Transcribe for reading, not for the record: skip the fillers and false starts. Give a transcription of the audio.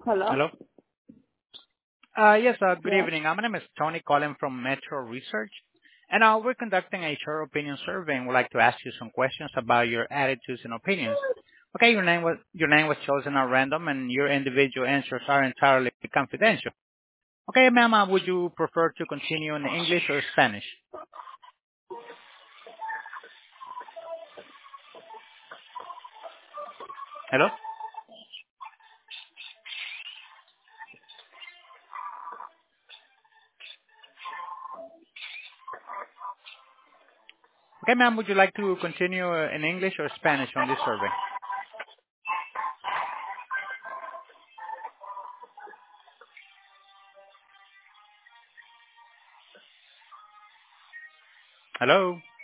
Hello? Hello? Yes, good Yes. evening. My name is Tony calling from Metro Research, and we're conducting a short opinion survey and would like to ask you some questions about your attitudes and opinions. Okay, your name was chosen at random, and your individual answers are entirely confidential. Okay, ma'am, would you prefer to continue in English or Spanish? Hello? Okay, ma'am, would you like to continue in English or Spanish on this survey? Hello?